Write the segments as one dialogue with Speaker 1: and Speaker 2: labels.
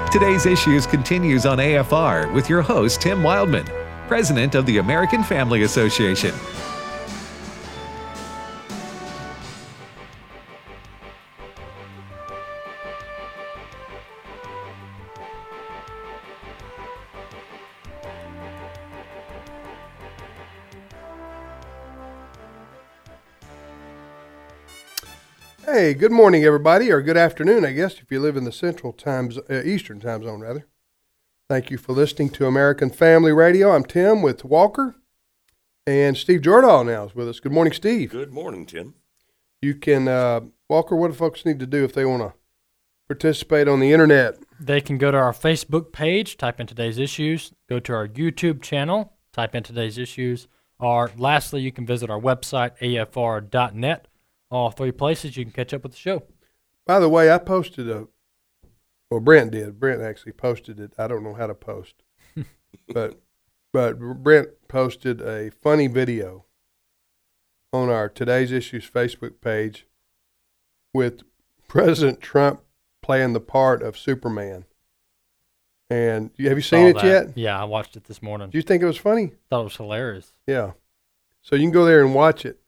Speaker 1: Today's Issues continues on AFR with your host, Tim Wildman, President of the American Family Association.
Speaker 2: Hey, good morning, everybody, or good afternoon, I guess, if you live in the Eastern time zone, rather. Thank you for listening to American Family Radio. I'm Tim with Walker, and Steve Jordahl now is with us. Good morning, Steve.
Speaker 3: Good morning, Tim.
Speaker 2: You can, Walker, what do folks need to do if they want to participate on the internet?
Speaker 4: They can go to our Facebook page, type in today's issues, go to our YouTube channel, type in today's issues, or lastly, you can visit our website, afr.net. All three places you can catch up with the show.
Speaker 2: By the way, I posted Brent did. Brent actually posted it. I don't know how to post. but Brent posted a funny video on our Today's Issues Facebook page with President Trump playing the part of Superman. And have you seen it yet?
Speaker 4: Yeah, I watched it this morning.
Speaker 2: Do you think it was funny?
Speaker 4: Thought it was hilarious.
Speaker 2: Yeah. So you can go there and watch it.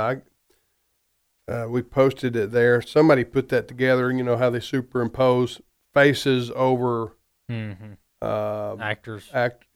Speaker 2: We posted it there. Somebody put that together. You know how they superimpose faces over
Speaker 4: actors.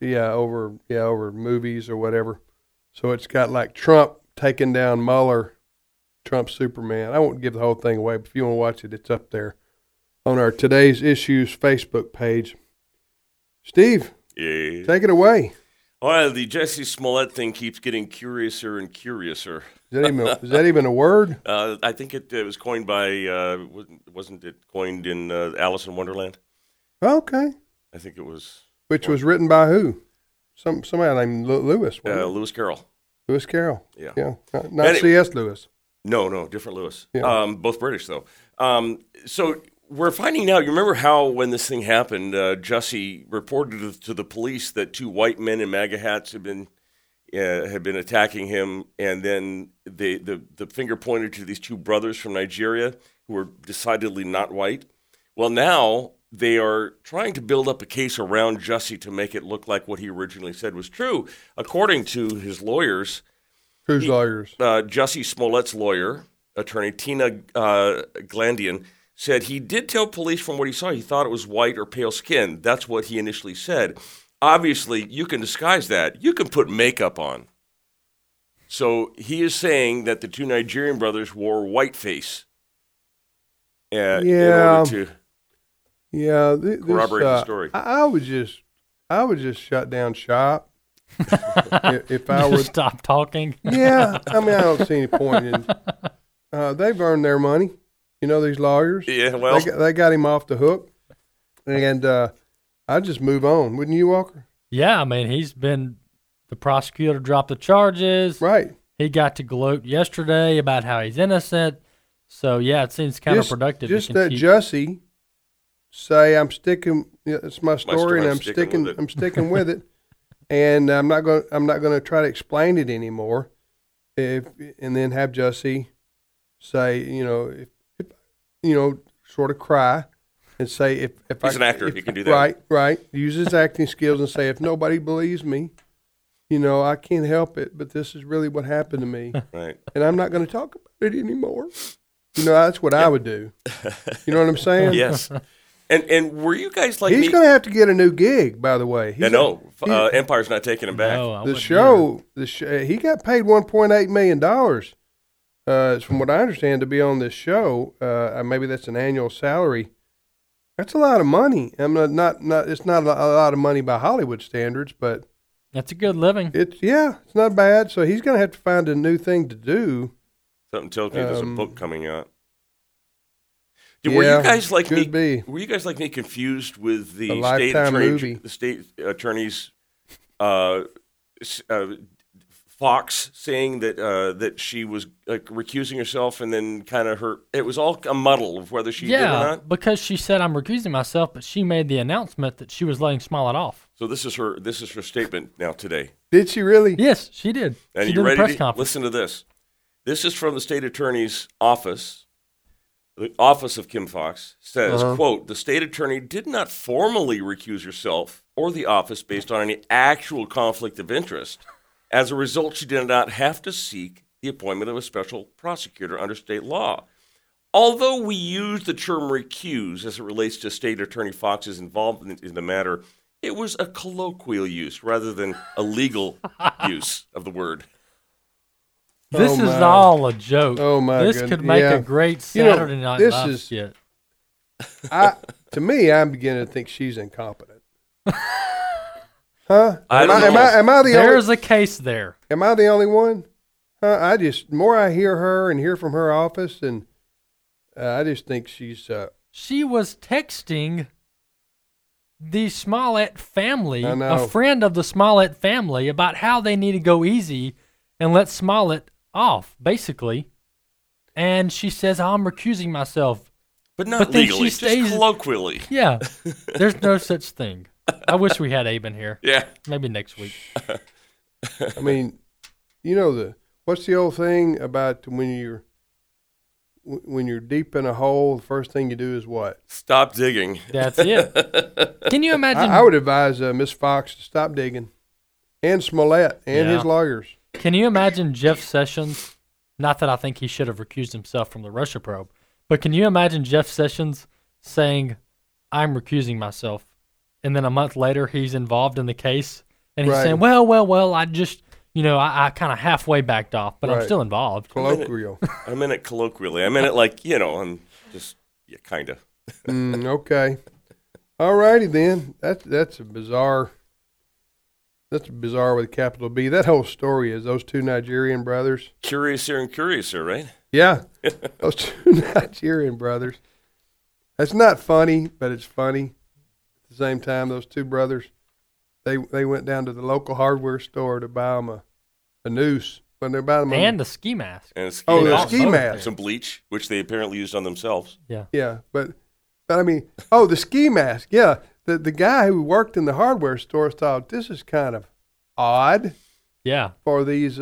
Speaker 2: Over movies or whatever. So it's got like Trump taking down Mueller, Trump Superman. I won't give the whole thing away, but if you want to watch it, it's up there on our Today's Issues Facebook page. Steve, take it away.
Speaker 3: Well, the Jussie Smollett thing keeps getting curiouser and curiouser.
Speaker 2: Is that even a word?
Speaker 3: I think it was coined by, wasn't it coined in Alice in Wonderland?
Speaker 2: Okay.
Speaker 3: I think it was.
Speaker 2: Which was written by who? Somebody named Lewis.
Speaker 3: Lewis Carroll.
Speaker 2: Lewis Carroll.
Speaker 3: Yeah.
Speaker 2: Not C.S. Lewis.
Speaker 3: No, different Lewis.
Speaker 2: Yeah.
Speaker 3: Both British, though. So we're finding now, you remember how when this thing happened, Jussie reported to the police that two white men in MAGA hats had been attacking him, and then the finger pointed to these two brothers from Nigeria who were decidedly not white. Well, now they are trying to build up a case around Jussie to make it look like what he originally said was true. According to his lawyers.
Speaker 2: Whose lawyers?
Speaker 3: Jussie Smollett's lawyer, attorney Tina Glandian, said he did tell police from what he saw he thought it was white or pale skin. That's what he initially said. Obviously, you can disguise that. You can put makeup on. So he is saying that the two Nigerian brothers wore whiteface in order to corroborate the story.
Speaker 2: I would just shut down shop if I were
Speaker 4: stop talking.
Speaker 2: Yeah, I mean I don't see any point in. They've earned their money. You know these lawyers.
Speaker 3: Yeah, well,
Speaker 2: they got him off the hook, and I'd just move on, wouldn't you, Walker?
Speaker 4: Yeah, I mean, the prosecutor dropped the charges.
Speaker 2: Right.
Speaker 4: He got to gloat yesterday about how he's innocent. So, yeah, it seems counterproductive.
Speaker 2: Just let Jussie say, I'm sticking, it's my story, and I'm sticking with it. And I'm not going to try to explain it anymore. And then have Jussie say, sort of cry. And say if
Speaker 3: he's an actor, he can do that.
Speaker 2: Right. Use his acting skills and say, if nobody believes me, I can't help it, but this is really what happened to me.
Speaker 3: Right.
Speaker 2: And I'm not going to talk about it anymore. That's what I would do. You know what I'm saying?
Speaker 3: Yes. And were you guys like
Speaker 2: He's going to have to get a new gig, by the way.
Speaker 3: Empire's not taking him back.
Speaker 4: No,
Speaker 2: the show, he got paid $1.8 million. From what I understand, to be on this show. Maybe that's an annual salary. That's a lot of money. It's not a lot of money by Hollywood standards, but
Speaker 4: that's a good living.
Speaker 2: It's not bad. So he's going to have to find a new thing to do.
Speaker 3: Something tells me there's a book coming out. Were you guys like me? Were you guys like me confused with the state attorney's Fox saying that she was recusing herself, and then kind of it was all a muddle of whether she did or not?
Speaker 4: Because she said, I'm recusing myself, but she made the announcement that she was letting Smollett off.
Speaker 3: So this is her statement now today.
Speaker 2: Did she really?
Speaker 4: Yes, she did.
Speaker 3: And
Speaker 4: she
Speaker 3: you
Speaker 4: did
Speaker 3: ready
Speaker 4: a press
Speaker 3: to
Speaker 4: conference.
Speaker 3: listen to this? This is from the state attorney's office. the office of Kim Foxx says, quote, the state attorney did not formally recuse herself or the office based on any actual conflict of interest. As a result, she did not have to seek the appointment of a special prosecutor under state law. Although we use the term recuse as it relates to State Attorney Foxx's involvement in the matter, it was a colloquial use rather than a legal use of the word.
Speaker 4: This is all a joke.
Speaker 2: Oh, my
Speaker 4: This
Speaker 2: goodness.
Speaker 4: could make
Speaker 2: Yeah.
Speaker 4: a great
Speaker 2: You know,
Speaker 4: Saturday Night
Speaker 2: this
Speaker 4: Live
Speaker 2: is-
Speaker 4: skit.
Speaker 2: To me, I'm beginning to think she's incompetent. Huh?
Speaker 3: I don't know.
Speaker 2: Am I the
Speaker 4: There's
Speaker 2: only?
Speaker 4: a case there.
Speaker 2: Am I the only one? Huh? More I hear her and hear from her office, and I just think she's.
Speaker 4: She was texting the Smollett family,
Speaker 2: I know.
Speaker 4: a friend of the Smollett family, about how they need to go easy and let Smollett off, basically. And she says, I'm recusing myself.
Speaker 3: But not
Speaker 4: But then
Speaker 3: legally,
Speaker 4: she stays-
Speaker 3: just colloquially.
Speaker 4: Yeah, there's no such thing. I wish we had Abe in here.
Speaker 3: Yeah.
Speaker 4: Maybe next week.
Speaker 2: I mean, you know what's the old thing about when you're deep in a hole? The first thing you do is what?
Speaker 3: Stop digging.
Speaker 4: That's it. Can you imagine?
Speaker 2: I would advise Miss Fox to stop digging, and Smollett and
Speaker 4: Yeah.
Speaker 2: his lawyers.
Speaker 4: Can you imagine Jeff Sessions? Not that I think he should have recused himself from the Russia probe, but can you imagine Jeff Sessions saying, I'm recusing myself, and then a month later he's involved in the case, and he's
Speaker 2: Right.
Speaker 4: saying, well, I just, I kind of halfway backed off, but I'm
Speaker 2: Right.
Speaker 4: still involved.
Speaker 2: Colloquial.
Speaker 3: I meant it colloquially. I meant it like, I'm just, kind of.
Speaker 2: Okay. All righty then. That's a bizarre. That's bizarre with a capital B. That whole story is those two Nigerian brothers.
Speaker 3: Curiouser and curiouser, right?
Speaker 2: Yeah, those two Nigerian brothers. That's not funny, but it's funny. At the same time, those two brothers, they went down to the local hardware store to buy them a noose. When they're buying them
Speaker 4: And a ski mask.
Speaker 3: And a ski
Speaker 2: Oh, the
Speaker 3: mask.
Speaker 2: ski mask.
Speaker 3: Some bleach, which they apparently used on themselves.
Speaker 4: Yeah.
Speaker 2: Yeah, but I mean, the ski mask. Yeah, the guy who worked in the hardware store thought this is kind of odd
Speaker 4: Yeah.
Speaker 2: for these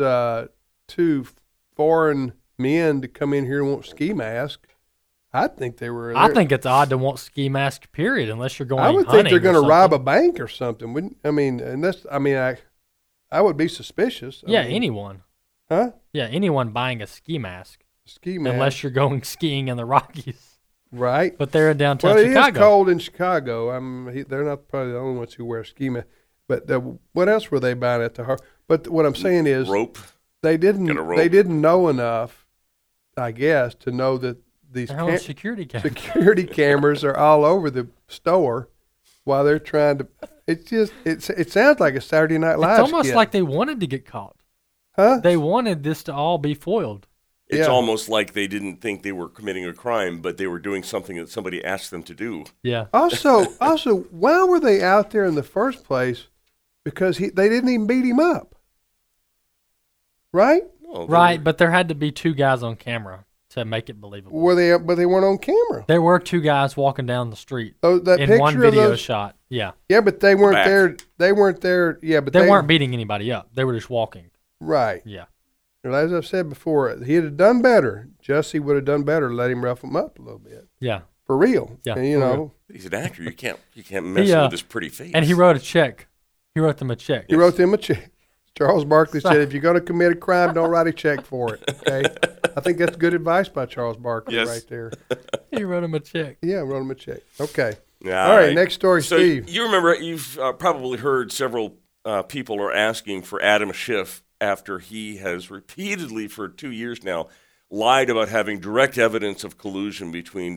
Speaker 2: two foreign men to come in here and want ski mask. I think they were.
Speaker 4: I think it's odd to want ski mask, period, unless you're going
Speaker 2: I would think
Speaker 4: hunting
Speaker 2: they're
Speaker 4: or
Speaker 2: going to rob a
Speaker 4: something.
Speaker 2: bank or something. Wouldn't I mean? And that's. I mean, I would be suspicious. I
Speaker 4: Yeah,
Speaker 2: mean,
Speaker 4: anyone.
Speaker 2: Huh?
Speaker 4: Yeah, anyone buying a ski mask,
Speaker 2: Ski mask.
Speaker 4: unless you're going skiing in the Rockies.
Speaker 2: Right.
Speaker 4: But they're in downtown
Speaker 2: Well,
Speaker 4: Chicago.
Speaker 2: it is cold in Chicago. They're not probably the only ones who wear ski mask. But what else were they buying at the hard? But what I'm saying is
Speaker 3: Rope.
Speaker 2: they
Speaker 3: Get a
Speaker 2: didn't.
Speaker 3: rope.
Speaker 2: They didn't know enough, I guess, to know that these
Speaker 4: They're on security cameras.
Speaker 2: security cameras are all over the store while they're trying to. It's just it sounds like a Saturday Night Live.
Speaker 4: It's almost
Speaker 2: skit.
Speaker 4: like they wanted to get caught.
Speaker 2: Huh?
Speaker 4: They wanted this to all be foiled.
Speaker 3: It's
Speaker 2: Yeah.
Speaker 3: almost like they didn't think they were committing a crime, but they were doing something that somebody asked them to do.
Speaker 4: Yeah.
Speaker 2: Also, why were they out there in the first place? Because they didn't even beat him up, right?
Speaker 3: No, they
Speaker 4: Right,
Speaker 3: were-
Speaker 4: but there had to be two guys on camera to make it believable.
Speaker 2: Were they? But they weren't on camera.
Speaker 4: There were two guys walking down the street
Speaker 2: That
Speaker 4: in
Speaker 2: picture
Speaker 4: one
Speaker 2: of
Speaker 4: video
Speaker 2: those,
Speaker 4: shot. Yeah.
Speaker 2: yeah, but they weren't
Speaker 3: Back.
Speaker 2: there. They weren't there. Yeah, but
Speaker 4: They weren't beating anybody up. They were just walking.
Speaker 2: right.
Speaker 4: Yeah.
Speaker 2: And as I've said before, he'd have done better. Jussie would have done better. Let him rough him up a little bit
Speaker 4: Yeah.
Speaker 2: for real.
Speaker 4: Yeah,
Speaker 2: And, you
Speaker 4: for
Speaker 2: know,
Speaker 4: real.
Speaker 3: He's an actor. You can't mess
Speaker 4: He,
Speaker 3: with his pretty face.
Speaker 4: And he wrote a check. He wrote them a check.
Speaker 2: he wrote them a check. Charles Barkley said, "If you're going to commit a crime, don't write a check for it." Okay, I think that's good advice by Charles Barkley
Speaker 3: Yes.
Speaker 2: right there.
Speaker 4: He wrote him a check.
Speaker 2: Yeah, wrote him a check. Okay.
Speaker 3: Yeah,
Speaker 2: All right, next story,
Speaker 3: so
Speaker 2: Steve.
Speaker 3: You remember, you've probably heard several people are asking for Adam Schiff after he has repeatedly for 2 years now lied about having direct evidence of collusion between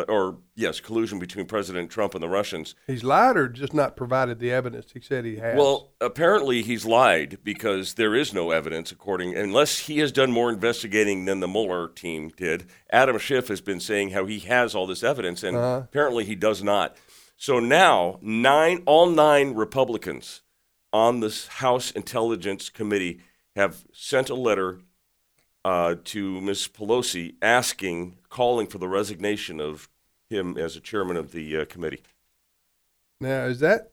Speaker 3: President Trump and the Russians.
Speaker 2: He's lied or just not provided the evidence he said he has.
Speaker 3: Well, apparently he's lied because there is no evidence unless he has done more investigating than the Mueller team did. Adam Schiff has been saying how he has all this evidence, and apparently he does not. So now all nine Republicans on this House Intelligence Committee have sent a letter to Ms. Pelosi calling for the resignation of him as a chairman of the committee.
Speaker 2: now is that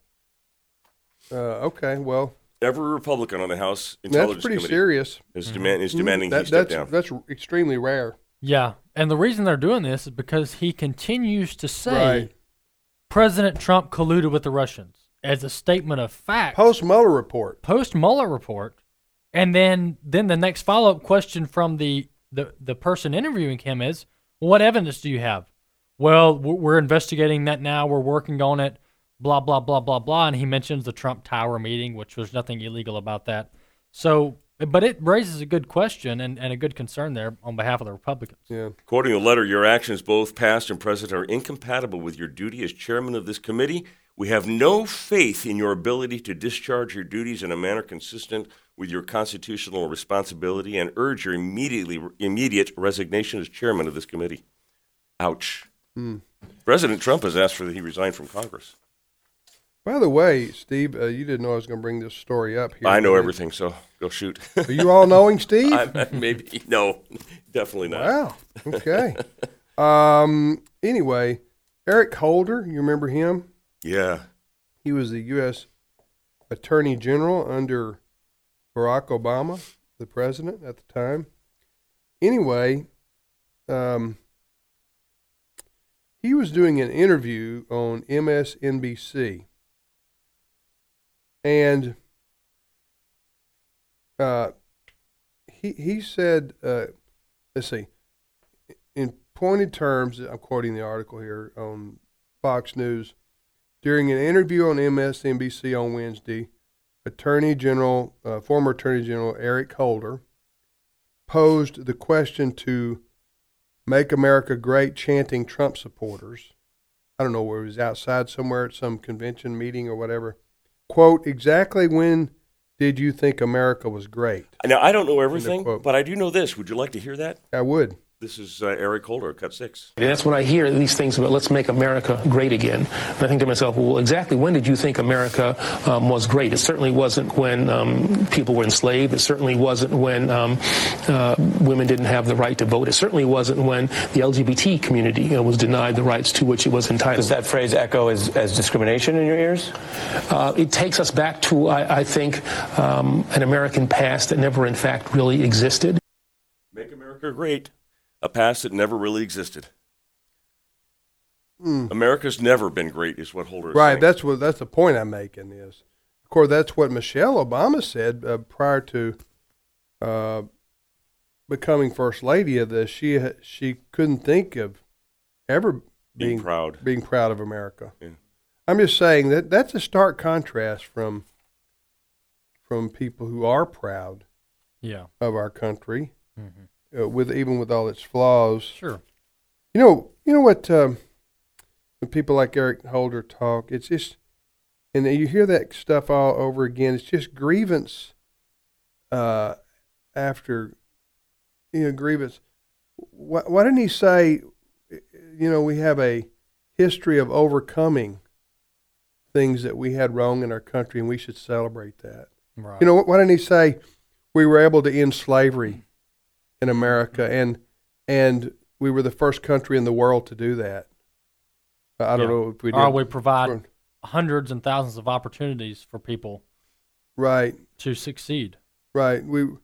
Speaker 2: okay? Well,
Speaker 3: Every Republican on the House
Speaker 2: that's
Speaker 3: Intelligence
Speaker 2: pretty
Speaker 3: Committee
Speaker 2: serious.
Speaker 3: is demanding he
Speaker 2: That's
Speaker 3: step down.
Speaker 2: that's extremely rare.
Speaker 4: Yeah, and the reason they're doing this is because he continues to say
Speaker 2: Right.
Speaker 4: President Trump colluded with the Russians as a statement of fact.
Speaker 2: Post-Mueller report.
Speaker 4: Post-Mueller report, and then the next follow-up question from the person interviewing him is, well, what evidence do you have? Well, we're investigating that now. We're working on it, blah, blah, blah, blah, blah. And he mentions the Trump Tower meeting, which was nothing illegal about that. So, but it raises a good question and a good concern there on behalf of the Republicans.
Speaker 2: Yeah.
Speaker 3: Quoting the letter, your actions, both past and present, are incompatible with your duty as chairman of this committee. We have no faith in your ability to discharge your duties in a manner consistent with your constitutional responsibility and urge your immediate resignation as chairman of this committee. Ouch. President Trump has asked for that he resign from Congress.
Speaker 2: By the way, Steve, you didn't know I was going to bring this story up here.
Speaker 3: I know
Speaker 2: did you?
Speaker 3: everything, so go shoot.
Speaker 2: Are you all knowing, Steve?
Speaker 3: Maybe. No, definitely not.
Speaker 2: Wow. Okay. Anyway, Eric Holder, you remember him?
Speaker 3: Yeah.
Speaker 2: He was the U.S. Attorney General under Barack Obama, the president at the time. Anyway, he was doing an interview on MSNBC, and he said, let's see, in pointed terms, I'm quoting the article here on Fox News, during an interview on MSNBC on Wednesday, former Attorney General Eric Holder posed the question to Make America Great chanting Trump supporters. I don't know where he was, outside somewhere at some convention meeting or whatever. Quote, exactly when did you think America was great?
Speaker 3: Now, I don't know everything,
Speaker 2: quote.
Speaker 3: but I do know this. Would you like to hear that?
Speaker 2: I would.
Speaker 3: This is Eric Holder, Cut 6.
Speaker 5: That's when I hear these things about let's make America great again. And I think to myself, well, exactly when did you think America was great? It certainly wasn't when people were enslaved. It certainly wasn't when women didn't have the right to vote. It certainly wasn't when the LGBT community was denied the rights to which it was entitled.
Speaker 6: Does that phrase echo as discrimination in your ears?
Speaker 5: It takes us back to, I think, an American past that never, in fact, really existed.
Speaker 3: Make America Great. A past that never really existed. America's never been great, is what Holder is
Speaker 2: Right,
Speaker 3: saying.
Speaker 2: that's the point I'm making is, of course, that's what Michelle Obama said prior to becoming First Lady of this. She couldn't think of ever
Speaker 3: Being proud.
Speaker 2: being proud of America.
Speaker 3: Yeah.
Speaker 2: I'm just saying that's a stark contrast from people who are proud of our country.
Speaker 4: Mm-hmm.
Speaker 2: Even with all its flaws.
Speaker 4: Sure.
Speaker 2: You know what? When people like Eric Holder talk, it's just, and you hear that stuff all over again. It's just grievance after, grievance. Why didn't he say, we have a history of overcoming things that we had wrong in our country, and we should celebrate that.
Speaker 4: Right.
Speaker 2: Why didn't he say we were able to end slavery in America, and we were the first country in the world to do that? I don't know if we did.
Speaker 4: Or we provide hundreds and thousands of opportunities for people,
Speaker 2: right,
Speaker 4: to succeed.
Speaker 2: Right. We've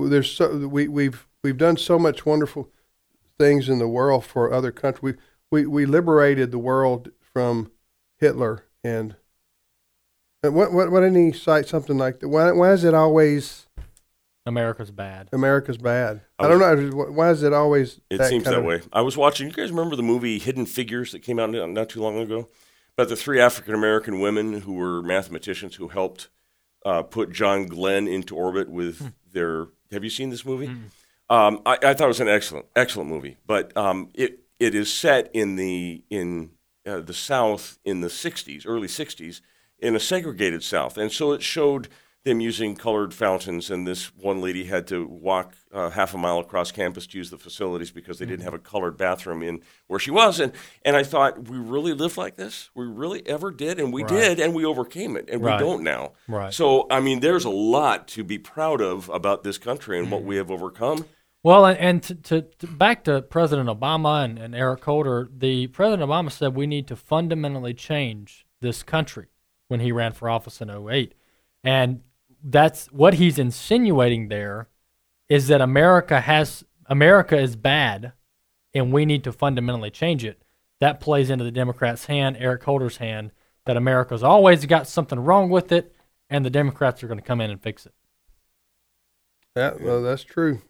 Speaker 2: done so much wonderful things in the world for other countries. We liberated the world from Hitler, and why didn't he cite something like that? Why is it always
Speaker 4: America's bad?
Speaker 2: America's bad. I don't know. Why is it always?
Speaker 3: It seems that way. I was watching. You guys remember the movie Hidden Figures that came out not too long ago? About the 3 African American women who were mathematicians who helped put John Glenn into orbit with their. Have you seen this movie? I thought it was an excellent movie, but it is set in the South in the '60s, early '60s, in a segregated South, and so it showed them using colored fountains, and this one lady had to walk half a mile across campus to use the facilities because they didn't have a colored bathroom in where she was. And I thought, we really lived like this? We really ever did? And we did, and we overcame it, and we don't now.
Speaker 4: Right.
Speaker 3: So, I mean, there's a lot to be proud of about this country and what we have overcome.
Speaker 4: Well, and to back to President Obama and Eric Holder, President Obama said we need to fundamentally change this country when he ran for office in 2008. And that's what he's insinuating there, is that America is bad and we need to fundamentally change it. That plays into the Democrats' hand, Eric Holder's hand, that America's always got something wrong with it, and the Democrats are going to come in and fix it.
Speaker 2: Well, that's true.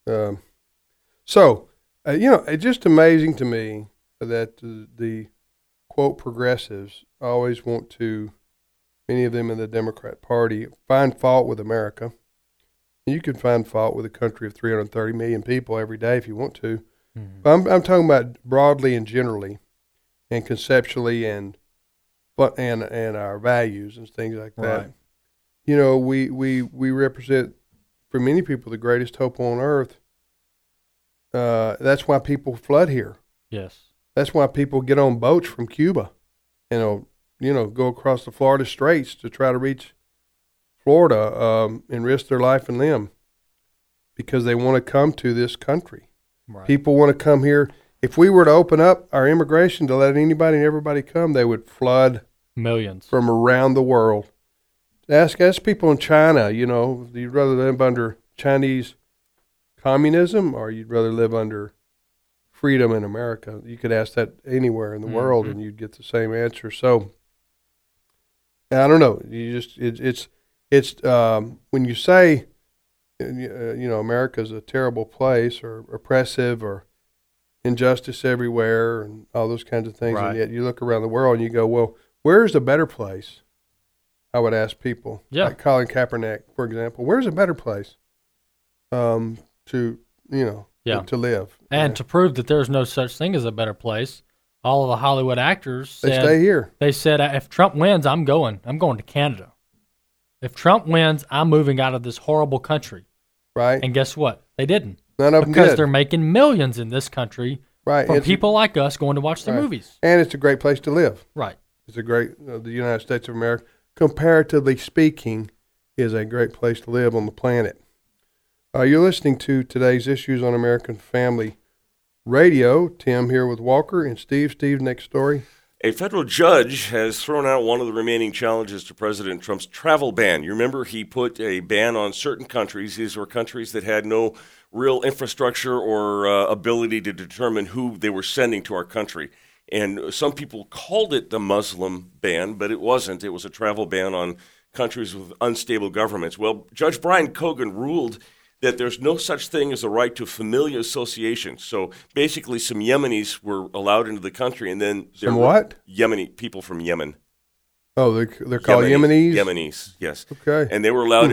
Speaker 2: It's just amazing to me that the quote progressives always want to, many of them in the Democrat Party, find fault with America. You can find fault with a country of 330 million people every day if you want to. Mm-hmm. But I'm talking about broadly and generally, and conceptually, and our values and things like that.
Speaker 4: Right.
Speaker 2: You know, we represent, for many people, the greatest hope on earth. That's why people flood here.
Speaker 4: Yes.
Speaker 2: That's why people get on boats from Cuba, and go across the Florida Straits to try to reach Florida and risk their life and limb because they want to come to this country.
Speaker 4: Right.
Speaker 2: People want to come here. If we were to open up our immigration to let anybody and everybody come, they would flood
Speaker 4: millions
Speaker 2: from around the world. Ask people in China, do you rather live under Chinese communism or you'd rather live under freedom in America? You could ask that anywhere in the world and you'd get the same answer. So I don't know. It's when you say, America's a terrible place or oppressive or injustice everywhere and all those kinds of things,
Speaker 4: right.
Speaker 2: And yet you look around the world and you go, well, where's a better place? I would ask people, like Colin Kaepernick, for example, where's a better place to live?
Speaker 4: And to prove that there's no such thing as a better place, all of the Hollywood actors said,
Speaker 2: they stay here.
Speaker 4: They said, if Trump wins, I'm going to Canada. If Trump wins, I'm moving out of this horrible country.
Speaker 2: Right.
Speaker 4: And guess what? They didn't.
Speaker 2: None of them did.
Speaker 4: Because they're making millions in this country from people like us going to watch their movies.
Speaker 2: And it's a great place to live.
Speaker 4: Right.
Speaker 2: It's a great, the United States of America, comparatively speaking, is a great place to live on the planet. You're listening to today's Issues on American Family Radio. Tim here with Walker and Steve. Steve, next story.
Speaker 3: A federal judge has thrown out one of the remaining challenges to President Trump's travel ban. You remember he put a ban on certain countries. These were countries that had no real infrastructure or ability to determine who they were sending to our country. And some people called it the Muslim ban, but it wasn't. It was a travel ban on countries with unstable governments. Well, Judge Brian Cogan ruled that there's no such thing as a right to familial association. So basically some Yemenis were allowed into the country, and then there
Speaker 2: some
Speaker 3: were
Speaker 2: what?
Speaker 3: Yemeni people from Yemen.
Speaker 2: Oh, they're called Yemenis?
Speaker 3: Yemenis, yes.
Speaker 2: Okay.
Speaker 3: And they were allowed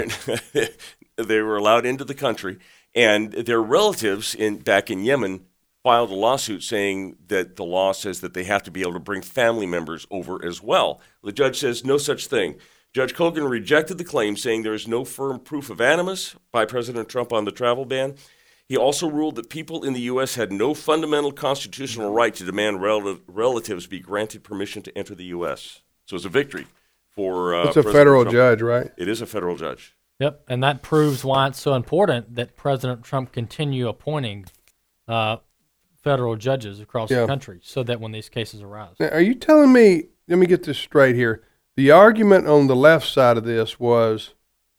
Speaker 3: into the country, and their relatives back in Yemen filed a lawsuit saying that the law says that they have to be able to bring family members over as well. The judge says no such thing. Judge Cogan rejected the claim, saying there is no firm proof of animus by President Trump on the travel ban. He also ruled that people in the U.S. had no fundamental constitutional right to demand relatives be granted permission to enter the U.S. So it's a victory for
Speaker 2: it's a federal judge, right?
Speaker 3: It is a federal judge.
Speaker 4: Yep, and that proves why it's so important that President Trump continue appointing federal judges across the country so that when these cases arise.
Speaker 2: Now, are you telling me, let me get this straight here, the argument on the left side of this was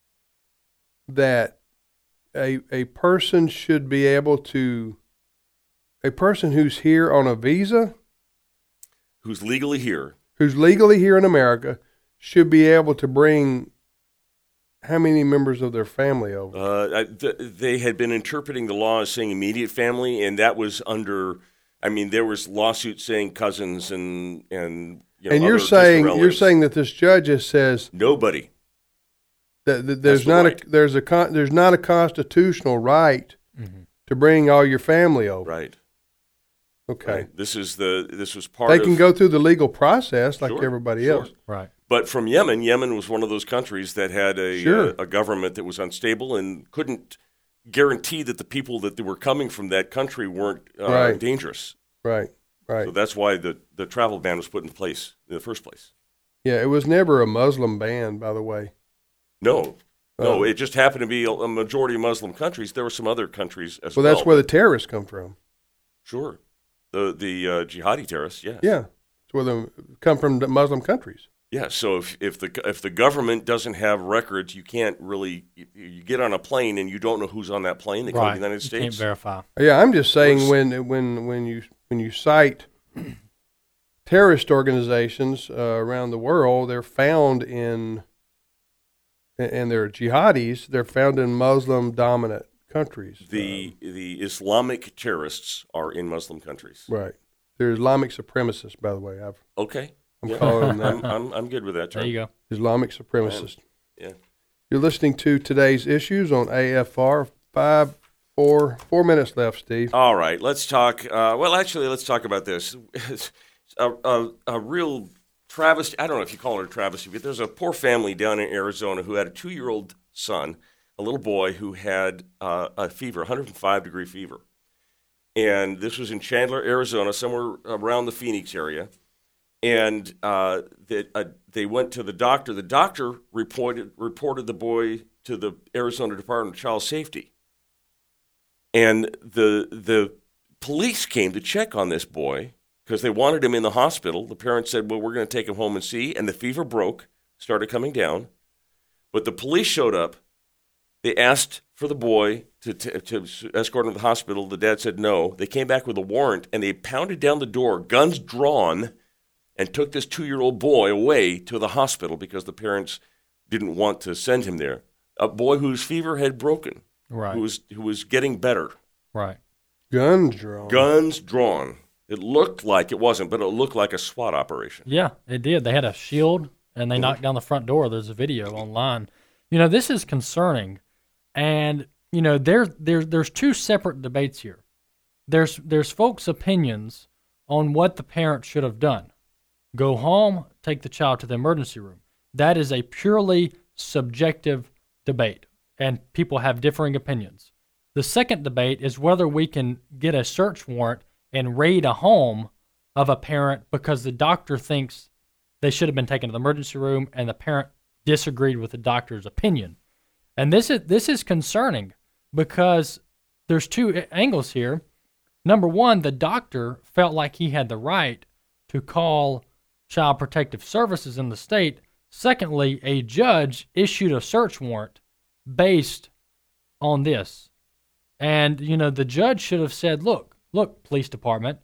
Speaker 2: that a person should be able to, a person who's here on a visa,
Speaker 3: who's legally here
Speaker 2: in America, should be able to bring how many members of their family over?
Speaker 3: They had been interpreting the law as saying immediate family, and that was under, there was lawsuits saying cousins and
Speaker 2: and you're saying that this judge says
Speaker 3: nobody.
Speaker 2: That there's not a constitutional right to bring all your family over.
Speaker 3: Right.
Speaker 2: Okay.
Speaker 3: Right. This was part.
Speaker 2: They can go through the legal process like everybody else.
Speaker 4: Right.
Speaker 3: But from Yemen was one of those countries that had a government that was unstable and couldn't guarantee that the people that were coming from that country weren't dangerous.
Speaker 2: Right. Right.
Speaker 3: So that's why the travel ban was put in place in the first place.
Speaker 2: Yeah, it was never a Muslim ban, by the way.
Speaker 3: No, it just happened to be a majority of Muslim countries. There were some other countries as well.
Speaker 2: Well, that's where the terrorists come from.
Speaker 3: Sure. The jihadi terrorists, yes.
Speaker 2: Yeah, it's where they come from, the Muslim countries.
Speaker 3: Yeah, so if the government doesn't have records, you can't really you get on a plane and you don't know who's on that plane. They call the United States.
Speaker 4: You can't verify.
Speaker 2: Yeah, I'm just saying when you cite terrorist organizations around the world, they're found in and they're jihadis. They're found in Muslim dominant countries.
Speaker 3: The Islamic terrorists are in Muslim countries.
Speaker 2: Right. They're Islamic supremacists, by the way.
Speaker 3: Okay.
Speaker 2: I'm calling them that.
Speaker 3: I'm good with that term.
Speaker 4: There you go.
Speaker 2: Islamic supremacists.
Speaker 3: Yeah.
Speaker 2: You're listening to Today's Issues on AFR. 4 minutes left, Steve.
Speaker 3: All right, let's talk. Let's talk about this. a real travesty. I don't know if you call it a travesty, but there's a poor family down in Arizona who had a 2-year-old son, a little boy who had a fever, 105-degree fever. And this was in Chandler, Arizona, somewhere around the Phoenix area. And they went to the doctor. The doctor reported the boy to the Arizona Department of Child Safety. And the police came to check on this boy because they wanted him in the hospital. The parents said, well, we're going to take him home and see. And the fever broke, started coming down. But the police showed up. They asked for the boy to escort him to the hospital. The dad said no. They came back with a warrant, and they pounded down the door, guns drawn, and took this 2-year-old boy away to the hospital because the parents didn't want to send him there. A boy whose fever had broken,
Speaker 4: right?
Speaker 3: Who was getting better,
Speaker 4: right?
Speaker 2: Guns drawn.
Speaker 3: Guns drawn. It looked like it wasn't, but it looked like a SWAT operation.
Speaker 4: Yeah, it did. They had a shield, and they knocked down the front door. There's a video online. This is concerning, and there's two separate debates here. There's folks' opinions on what the parent should have done. Go home, take the child to the emergency room. That is a purely subjective debate, and people have differing opinions. The second debate is whether we can get a search warrant and raid a home of a parent because the doctor thinks they should have been taken to the emergency room and the parent disagreed with the doctor's opinion. And this is concerning because there's two angles here. Number one, the doctor felt like he had the right to call Child Protective Services in the state. Secondly, a judge issued a search warrant based on this. And, the judge should have said, look, police department,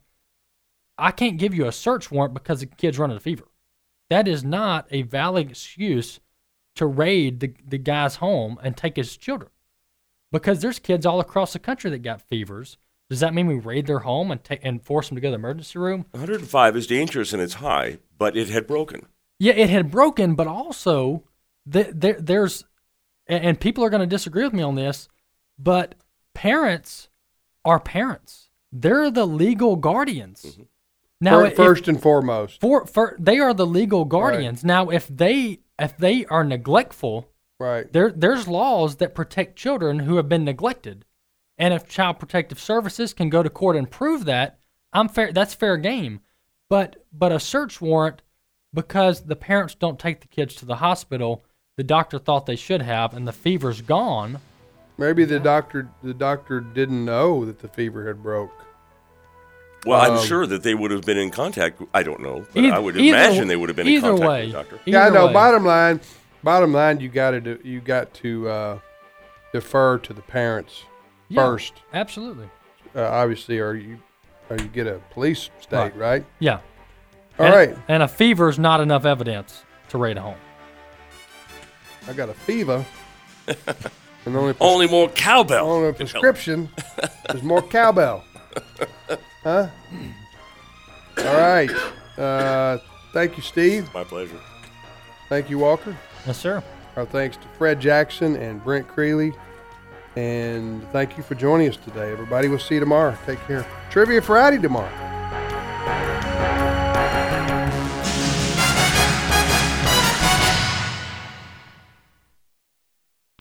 Speaker 4: I can't give you a search warrant because the kid's running a fever. That is not a valid excuse to raid the guy's home and take his children. Because there's kids all across the country that got fevers. Does that mean we raid their home and force them to go to the emergency room?
Speaker 3: 105 is dangerous and it's high, but it had broken.
Speaker 4: Yeah, it had broken, but also there's, and people are going to disagree with me on this, but parents are parents. They're the legal guardians. Mm-hmm. Now,
Speaker 2: first and foremost,
Speaker 4: they are the legal guardians. Right. Now, if they are neglectful,
Speaker 2: right,
Speaker 4: there's laws that protect children who have been neglected. And if Child Protective Services can go to court and prove that, that's fair game. But a search warrant, because the parents don't take the kids to the hospital, the doctor thought they should have, and the fever's gone.
Speaker 2: Maybe the doctor didn't know that the fever had broke.
Speaker 3: Well, I'm sure that they would have been in contact. I don't know, but I would imagine they would have been in contact with the doctor.
Speaker 2: Yeah, I know. Bottom line, you got to defer to the parents. First,
Speaker 4: absolutely.
Speaker 2: Obviously, or you get a police state, right?
Speaker 4: Yeah.
Speaker 2: All right.
Speaker 4: And a fever is not enough evidence to raid a home.
Speaker 2: I got a fever. And
Speaker 3: only more cowbell.
Speaker 2: Only prescription is more cowbell. Huh? All right. Thank you, Steve.
Speaker 3: My pleasure.
Speaker 2: Thank you, Walker.
Speaker 4: Yes, sir.
Speaker 2: Our thanks to Fred Jackson and Brent Creeley. And thank you for joining us today, everybody. We'll see you tomorrow. Take care. Trivia Friday tomorrow.